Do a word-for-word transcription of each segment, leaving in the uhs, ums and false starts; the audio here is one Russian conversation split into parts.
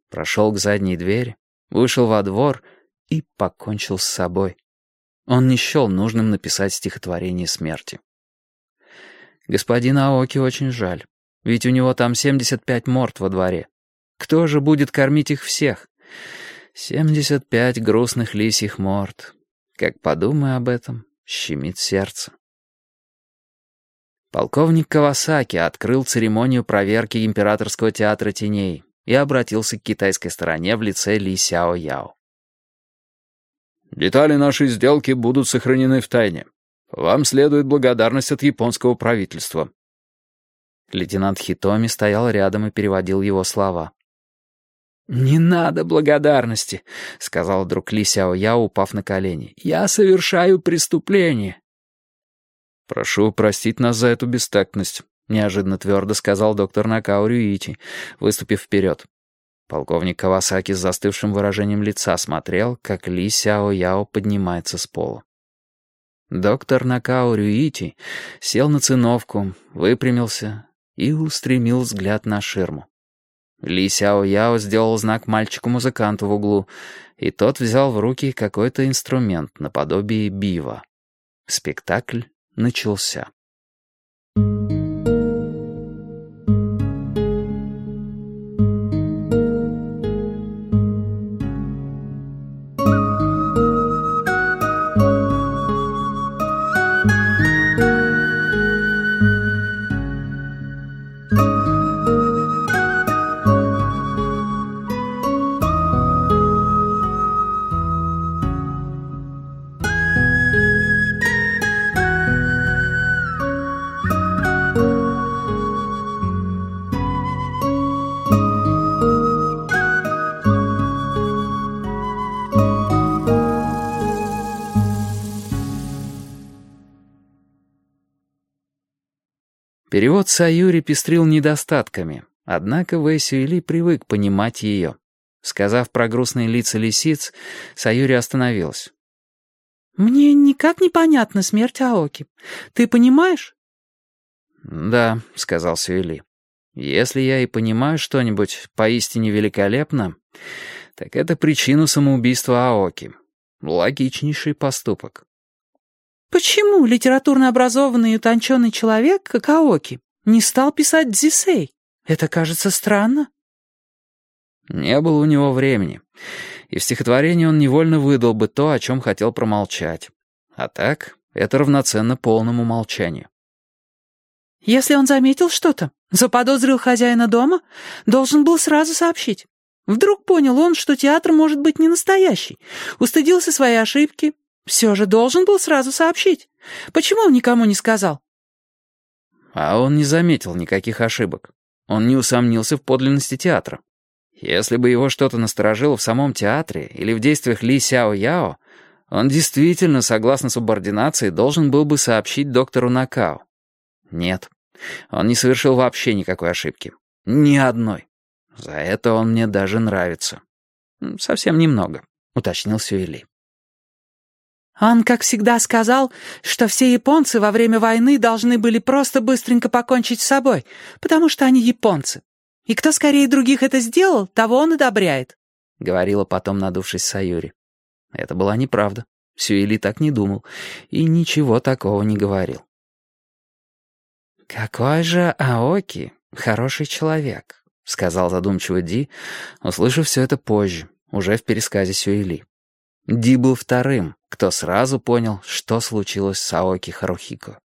прошел к задней двери, вышел во двор и покончил с собой. Он не счел нужным написать стихотворение смерти. Господина Аоки очень жаль, ведь у него там семьдесят пять морд во дворе. Кто же будет кормить их всех? Семьдесят пять грустных лисьих морд. Как подумай об этом, щемит сердце. Полковник Кавасаки открыл церемонию проверки Императорского театра теней и обратился к китайской стороне в лице Ли Сяо Яо. «Детали нашей сделки будут сохранены в тайне. Вам следует благодарность от японского правительства». Лейтенант Хитоми стоял рядом и переводил его слова. «Не надо благодарности», — сказал вдруг Ли Сяо Яо, упав на колени. «Я совершаю преступление». «Прошу простить нас за эту бестактность», — неожиданно твердо сказал доктор Накао Рюити, выступив вперед. Полковник Кавасаки с застывшим выражением лица смотрел, как Ли Сяо Яо поднимается с пола. Доктор Накао Рюити сел на циновку, выпрямился и устремил взгляд на ширму. Ли Сяо Яо сделал знак мальчику-музыканту в углу, и тот взял в руки какой-то инструмент наподобие бива. Спектакль начался. Перевод Саюри пестрил недостатками, однако Вэй Сюэли привык понимать ее. Сказав про грустные лица лисиц, Саюри остановилась. «Мне никак не понятна смерть Аоки. Ты понимаешь?» «Да», — сказал Сюэли. «Если я и понимаю что-нибудь поистине великолепно, так это причину самоубийства Аоки. Логичнейший поступок». «Почему литературно образованный и утонченный человек, как Аоки, не стал писать дзисей? Это кажется странно». Не было у него времени, и в стихотворении он невольно выдал бы то, о чем хотел промолчать. А так, это равноценно полному молчанию. «Если он заметил что-то, заподозрил хозяина дома, должен был сразу сообщить. Вдруг понял он, что театр может быть не настоящий, устыдился своей ошибки. Все же должен был сразу сообщить. Почему он никому не сказал?» А он не заметил никаких ошибок. Он не усомнился в подлинности театра. Если бы его что-то насторожило в самом театре или в действиях Ли Сяо Яо, он действительно, согласно субординации, должен был бы сообщить доктору Накао. Нет, он не совершил вообще никакой ошибки. Ни одной. За это он мне даже нравится. Совсем немного, уточнил Сюэли. Он, как всегда, сказал, что все японцы во время войны должны были просто быстренько покончить с собой, потому что они японцы. И кто скорее других это сделал, того он одобряет», — говорила потом, надувшись Саюри. Это была неправда. Сюэли так не думал и ничего такого не говорил. «Какой же Аоки хороший человек», — сказал задумчиво Ди, услышав все это позже, уже в пересказе Сюэли. Ди был вторым, кто сразу понял, что случилось с Аоки Харухико.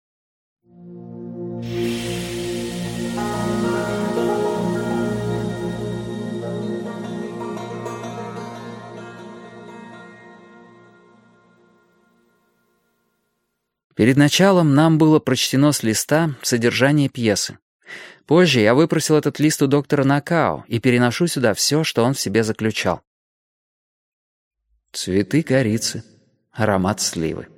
Перед началом нам было прочтено с листа содержание пьесы. Позже я выпросил этот лист у доктора Накао и переношу сюда все, что он в себе заключал. Цветы корицы, аромат сливы.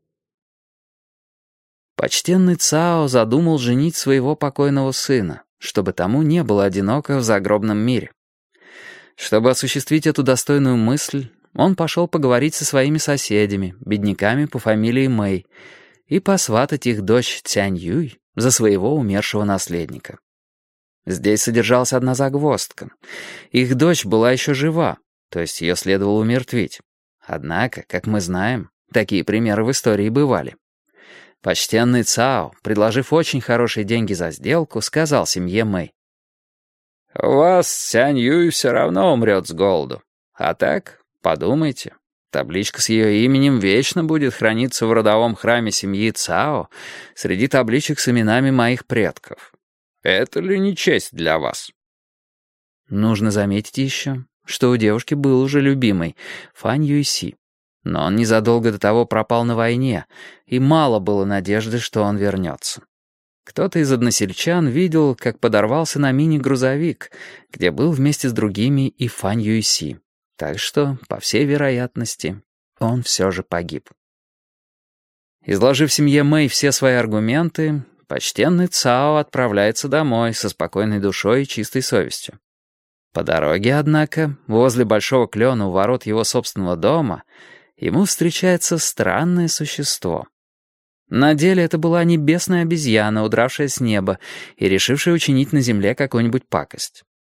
Почтенный Цао задумал женить своего покойного сына, чтобы тому не было одиноко в загробном мире. Чтобы осуществить эту достойную мысль, он пошел поговорить со своими соседями, бедняками по фамилии Мэй, и посватать их дочь Цянь Юй за своего умершего наследника. Здесь содержалась одна загвоздка. Их дочь была еще жива, то есть ее следовало умертвить. Однако, как мы знаем, такие примеры в истории бывали. Почтенный Цао, предложив очень хорошие деньги за сделку, сказал семье Мэй: «У вас Сянь Юй все равно умрет с голоду. А так, подумайте, табличка с ее именем вечно будет храниться в родовом храме семьи Цао среди табличек с именами моих предков. Это ли не честь для вас?» Нужно заметить еще, что у девушки был уже любимый Фань Юйси. Но он незадолго до того пропал на войне, и мало было надежды, что он вернется. Кто-то из односельчан видел, как подорвался на мини-грузовик, где был вместе с другими и Фань Юйси. Так что, по всей вероятности, он все же погиб. Изложив семье Мэй все свои аргументы, почтенный Цао отправляется домой со спокойной душой и чистой совестью. По дороге, однако, возле большого клена у ворот его собственного дома, ему встречается странное существо. На деле это была небесная обезьяна, удравшая с неба и решившая учинить на земле какую-нибудь пакость.